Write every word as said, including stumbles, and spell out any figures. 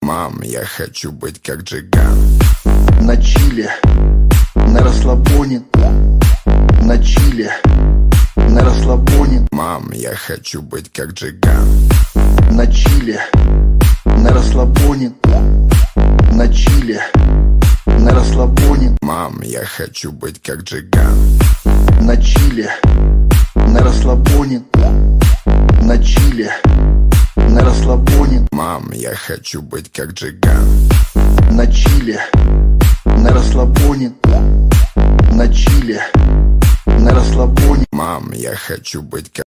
Мам, я хочу быть как Джиган. На чиле, на расслабоне, на чиле, на расслабоне. Мам, я хочу быть как Джиган. На чиле, на расслабоне, на чиле, на расслабоне. Мам, я хочу быть как Джиган. На чиле, на расслабоне, на чиле, на расслабоне. Мам, я хочу быть как Джиган. На чиле, на расслабоне, на чиле, на расслабоне. Мам, я хочу быть как